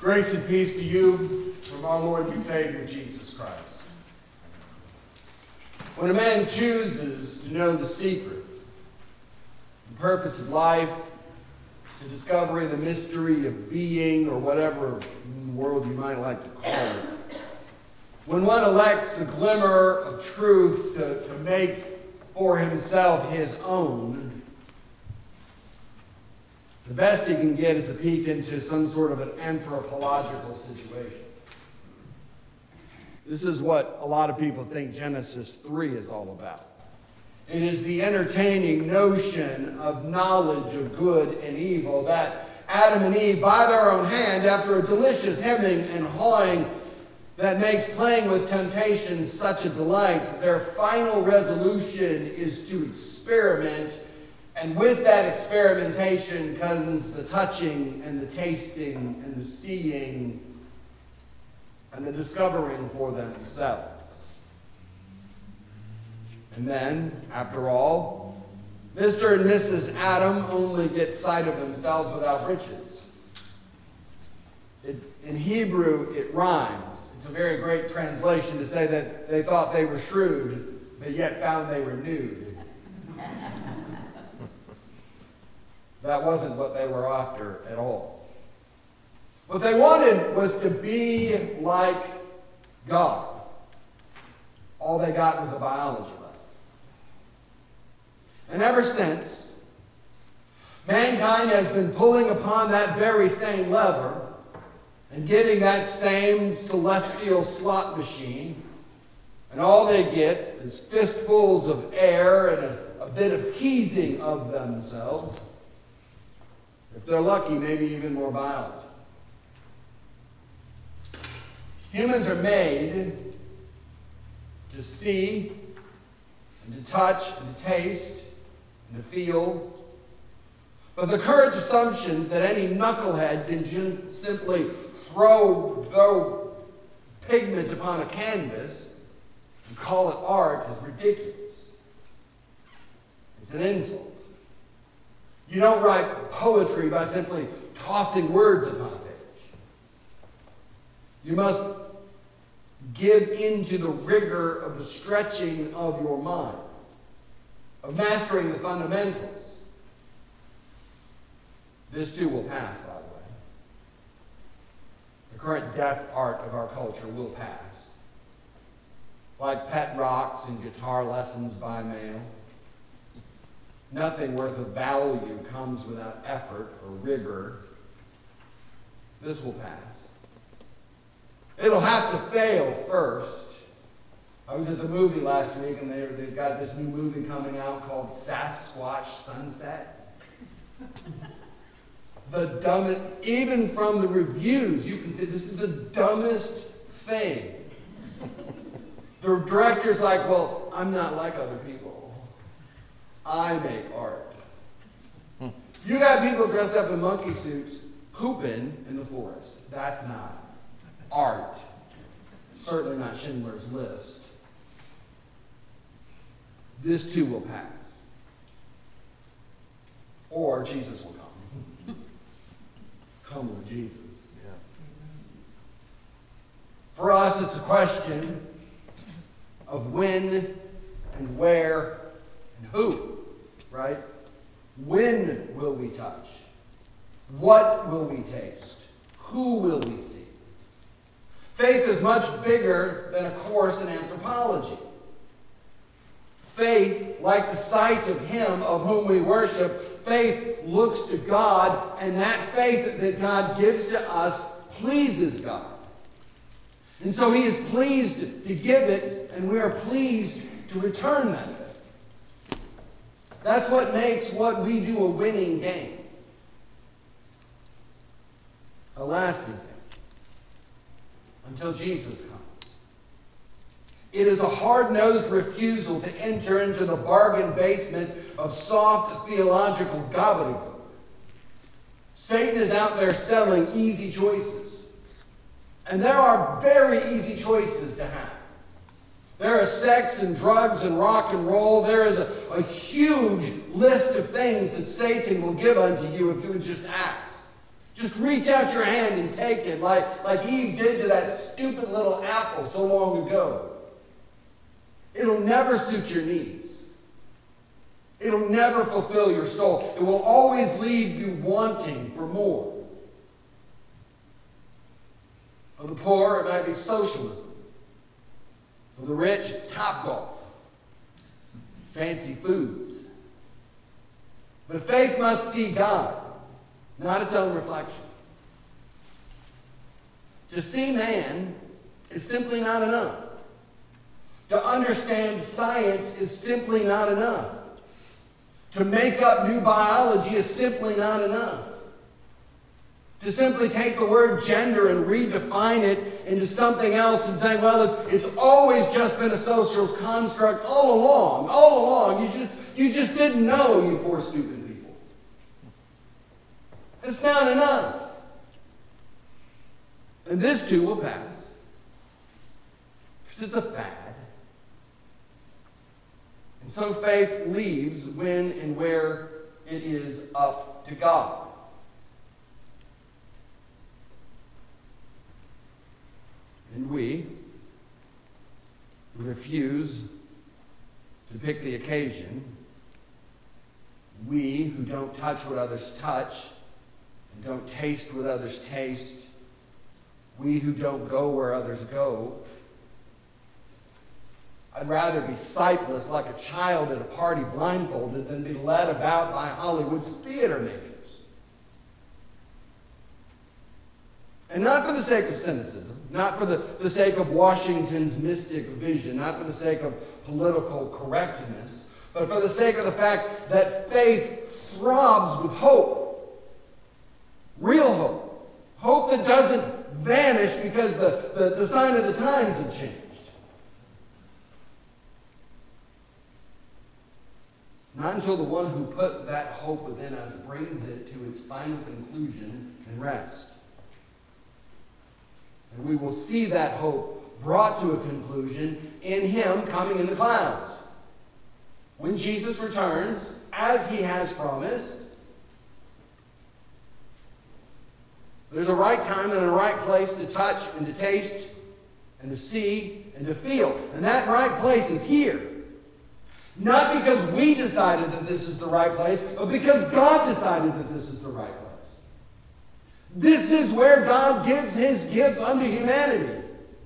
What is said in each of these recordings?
Grace and peace to you from our Lord and Savior, Jesus Christ. When a man chooses to know the secret, the purpose of life, to discovering the mystery of being, or whatever in the world you might like to call it, when one elects the glimmer of truth to make for himself his own, the best he can get is a peek into some sort of an anthropological situation. This is what a lot of people think Genesis 3 is all about. It is the entertaining notion of knowledge of good and evil that Adam and Eve, by their own hand, after a delicious hemming and hawing that makes playing with temptation such a delight, their final resolution is to experiment. And with that experimentation comes the touching and the tasting and the seeing and the discovering for themselves. And then, after all, Mr. and Mrs. Adam only get sight of themselves without riches. In Hebrew, it rhymes. It's a very great translation to say that they thought they were shrewd, but yet found they were nude. That wasn't what they were after at all. What they wanted was to be like God. All they got was a biology lesson. And ever since, mankind has been pulling upon that very same lever and getting that same celestial slot machine, and all they get is fistfuls of air and a bit of teasing of themselves. If they're lucky, maybe even more biology. Humans are made to see and to touch and to taste and to feel. But the current assumptions that any knucklehead can simply throw pigment upon a canvas and call it art is ridiculous. It's an insult. You don't write poetry by simply tossing words upon a page. You must give into the rigor of the stretching of your mind, of mastering the fundamentals. This too will pass, by the way. The current death art of our culture will pass. Like pet rocks and guitar lessons by mail. Nothing worth of value comes without effort or rigor. This will pass. It'll have to fail first. I was at the movie last week, and they've got this new movie coming out called Sasquatch Sunset. The dumbest, even from the reviews, you can see this is the dumbest thing. The director's like, well, I'm not like other people. I make art. You got people dressed up in monkey suits pooping in the forest. That's not art. Certainly not Schindler's List. This too will pass. Or Jesus will come. Come with Jesus. Yeah. For us, it's a question of when and where and who. Right? When will we touch? What will we taste? Who will we see? Faith is much bigger than a course in anthropology. Faith, like the sight of Him of whom we worship, faith looks to God, and that faith that God gives to us pleases God. And so He is pleased to give it, and we are pleased to return that faith. That's what makes what we do a winning game. A lasting game. Until Jesus comes. It is a hard-nosed refusal to enter into the bargain basement of soft theological gobbledygook. Satan is out there selling easy choices. And there are very easy choices to have. There is sex and drugs and rock and roll. There is a huge list of things that Satan will give unto you if you would just ask. Just reach out your hand and take it like Eve did to that stupid little apple so long ago. It'll never suit your needs. It'll never fulfill your soul. It will always leave you wanting for more. For the poor, it might be socialism. For the rich, it's Topgolf, fancy foods. But faith must see God, not its own reflection. To see man is simply not enough. To understand science is simply not enough. To make up new biology is simply not enough. To simply take the word gender and redefine it into something else and say, well, it's always just been a social construct all along. You just didn't know, you poor stupid people. It's not enough. And this too will pass. Because it's a fad. And so faith leaves when and where it is up to God. And we refuse to pick the occasion. We who don't touch what others touch and don't taste what others taste. We who don't go where others go. I'd rather be sightless like a child at a party blindfolded than be led about by Hollywood's theater makers. And not for the sake of cynicism, not for the sake of Washington's mystic vision, not for the sake of political correctness, but for the sake of the fact that faith throbs with hope. Real hope. Hope that doesn't vanish because the sign of the times have changed. Not until the one who put that hope within us brings it to its final conclusion and rest. And we will see that hope brought to a conclusion in Him coming in the clouds. When Jesus returns, as He has promised, there's a right time and a right place to touch and to taste and to see and to feel. And that right place is here. Not because we decided that this is the right place, but because God decided that this is the right place. This is where God gives His gifts unto humanity.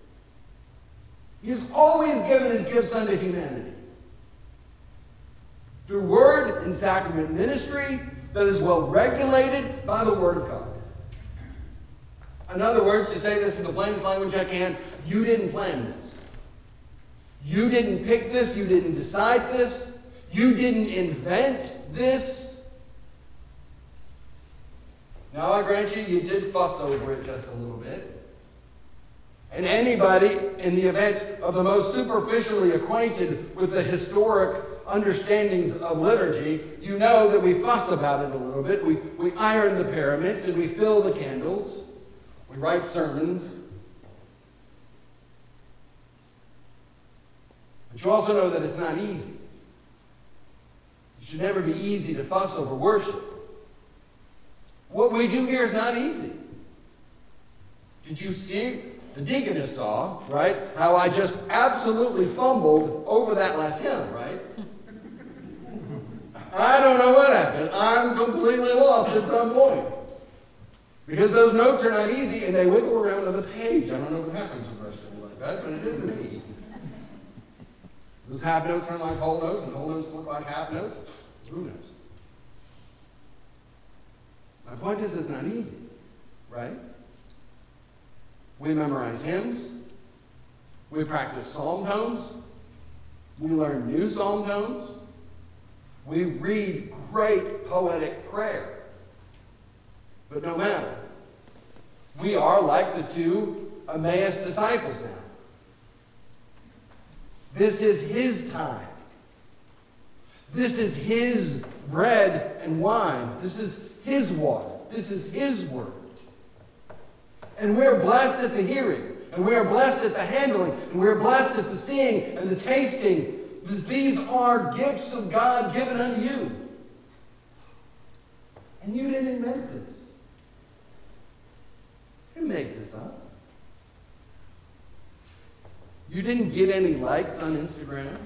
He has always given His gifts unto humanity. Through word and sacrament ministry that is well regulated by the Word of God. In other words, to say this in the plainest language I can, you didn't plan this. You didn't pick this. You didn't decide this. You didn't invent this. Now, I grant you, you did fuss over it just a little bit. And anybody, in the event of the most superficially acquainted with the historic understandings of liturgy, you know that we fuss about it a little bit. We iron the pyramids and we fill the candles. We write sermons. But you also know that it's not easy. It should never be easy to fuss over worship. What we do here is not easy. Did you see? The deaconess saw, right? How I just absolutely fumbled over that last hymn, right? I don't know what happened. I'm completely lost at some point. Because those notes are not easy and they wiggle around on the page. I don't know what happens to the rest of it like that, but it did to me. Those half notes run like whole notes and whole notes look like half notes. Who knows? My point is, it's not easy, right? We memorize hymns. We practice psalm tones. We learn new psalm tones. We read great poetic prayer. But no matter, we are like the two Emmaus disciples now. This is His time. This is His bread and wine. This is His water. This is His word. And we're blessed at the hearing. And we're blessed at the handling. And we're blessed at the seeing and the tasting. These are gifts of God given unto you. And you didn't invent this. make this up. You didn't get any likes on Instagram.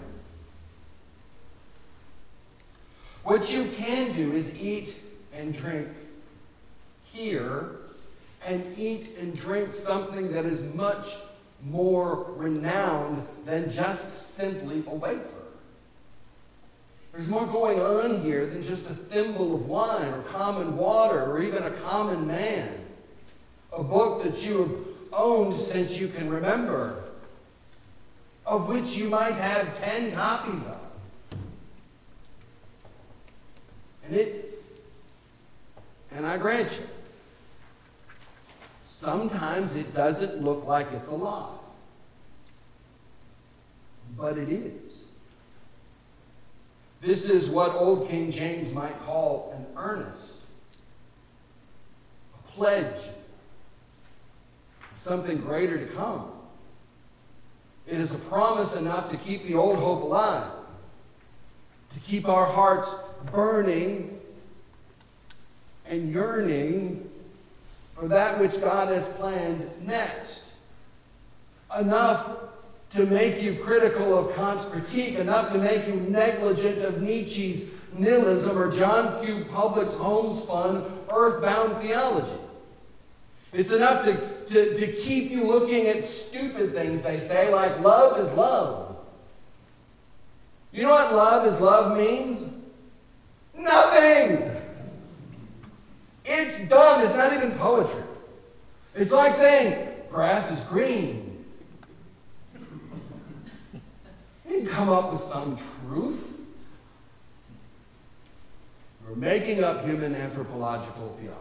What you can do is eat and drink here and eat and drink something that is much more renowned than just simply a wafer. There's more going on here than just a thimble of wine or common water or even a common man. A book that you have owned since you can remember, of which you might have 10 copies of. And I grant you, sometimes it doesn't look like it's a lie. But it is. This is what old King James might call an earnest, a pledge, something greater to come. It is a promise enough to keep the old hope alive, to keep our hearts burning and yearning for that which God has planned next. Enough to make you critical of Kant's critique, enough to make you negligent of Nietzsche's nihilism or John Q. Public's homespun, earthbound theology. It's enough to keep you looking at stupid things, they say, like love is love. You know what love is love means? Nothing! It's dumb. It's not even poetry. It's like saying, grass is green. You didn't come up with some truth. We're making up human anthropological theology.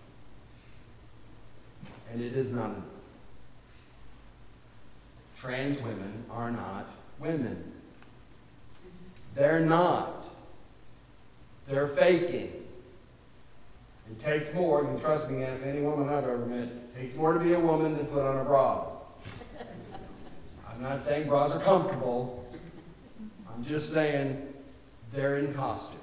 And it is not enough. Trans women are not women. They're not. They're faking. It takes more, you can trust me, ask any woman I've ever met, it takes more to be a woman than put on a bra. I'm not saying bras are comfortable. I'm just saying they're in costume.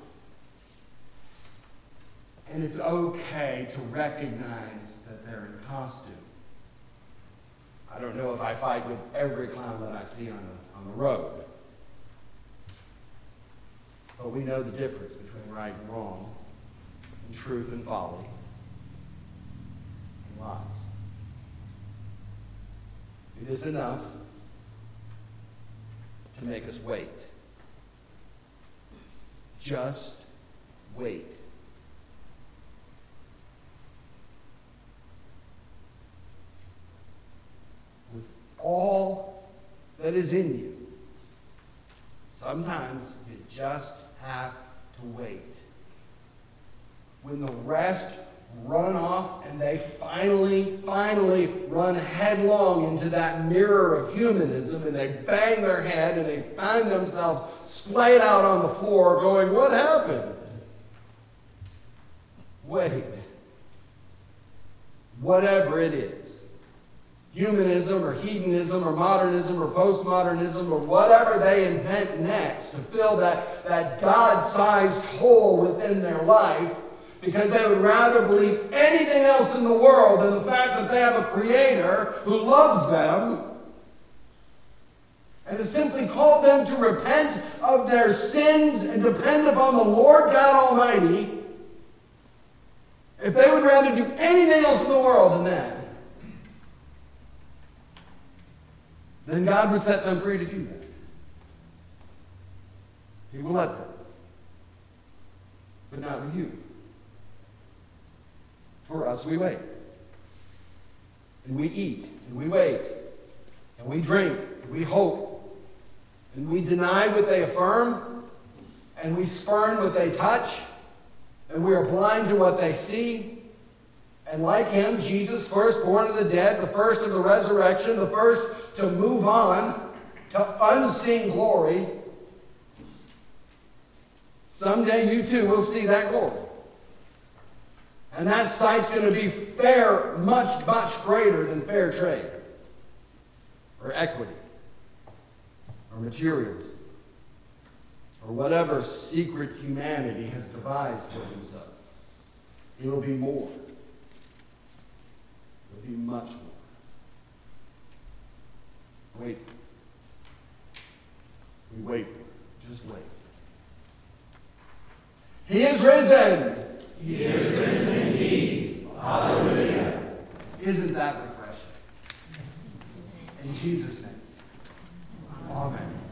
And it's okay to recognize that they're in costume. I don't know if I fight with every clown that I see on the road. But we know the difference between right and wrong, and truth and folly, and lies. It is enough to make us wait. Just wait. With all that is in you, sometimes you just have to wait. When the rest run off and they finally run headlong into that mirror of humanism and they bang their head and they find themselves splayed out on the floor going, what happened? Wait. Whatever it is. Humanism or hedonism or modernism or postmodernism or whatever they invent next to fill that God-sized hole within their life, because they would rather believe anything else in the world than the fact that they have a creator who loves them and has simply called them to repent of their sins and depend upon the Lord God Almighty. If they would rather do anything else in the world than that, then God would set them free to do that. He will let them. But not with you. For us, we wait. And we eat. And we wait. And we drink. And we hope. And we deny what they affirm. And we spurn what they touch. And we are blind to what they see. And like him, Jesus, firstborn of the dead, the first of the resurrection, the first to move on to unseen glory, someday you too will see that glory. And that sight's going to be fair, much, much greater than fair trade, or equity, or materialism, or whatever secret humanity has devised for himself. It will be more. It will be much much more. Wait for it. We wait for it. Just wait. He is risen. He is risen indeed. Hallelujah. Isn't that refreshing? In Jesus' name. Amen.